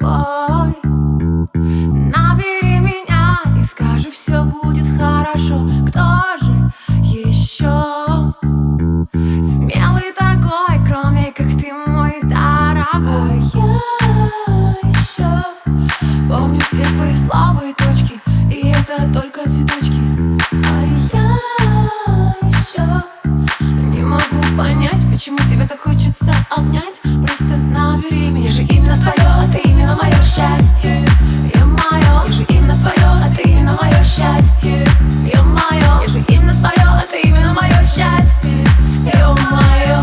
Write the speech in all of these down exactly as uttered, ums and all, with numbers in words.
такой. Набери меня и скажи, все будет хорошо. Кто же еще смелый такой, кроме как ты, мой дорогой? Я еще помню все твои слабые точки, и это только цветочки. А я еще не могу понять, почему тебе так хочется обнять. Просто набери меня. Я же именно твое, а ты именно мое счастье. Я мое, я же именно твое, а ты именно мое счастье. Я мое, я же именно твое, а ты именно мое счастье. Я мое,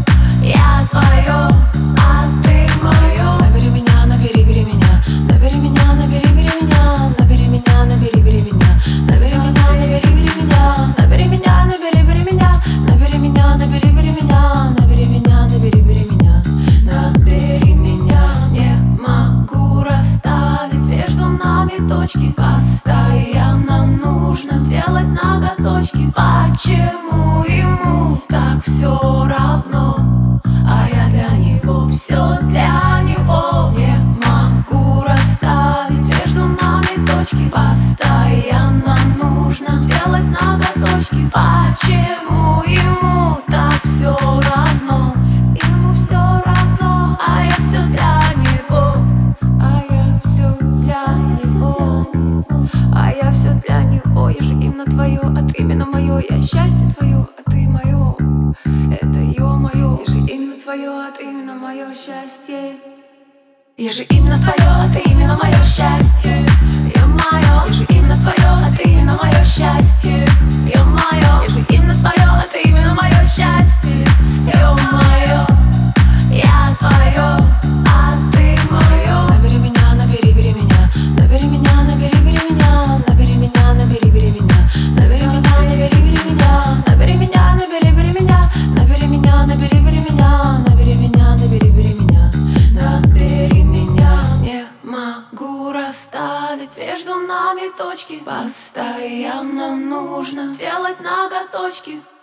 я твое, а ты мое. Набери меня, набери, бери меня. Набери меня, набери, бери меня. Набери меня, набери, бери меня. Набери меня, набери, бери меня. Набери меня, набери, бери меня. Набери меня, набери, бери меня. Набери меня, набери, бери меня. Набери меня. Не могу расставить между нами точки. Постоянно нужно делать ноготочки. Почему ему так все равно, а я для него все для него? Не могу расставить между нами точки. Постоянно нужно делать ноготочки. Почему ему так все равно? Ему все равно, а я все для него. А я все для него. А я все для него. Я же именно твое, а ты именно мое. Я счастье твое, а ты мое. Это ё-моё. Я же именно твое, а ты именно мое счастье. Я же именно твое, а ты именно мое счастье. Я мое, я же именно твое, а ты именно мое счастье. Я мое, я же именно твое, а ты именно мое счастье. Я мое, я твое, а ты мое. Набери меня, набери, бери меня. Набери меня, набери, бери меня. Набери меня, набери, бери меня. Набери меня, набери, бери меня. Набери меня, набери, бери меня. Набери меня, набери, бери меня. Набери меня, набери, бери меня. Набери меня. Не могу расставить между нами точки. Постоянно нужно делать ноготочки.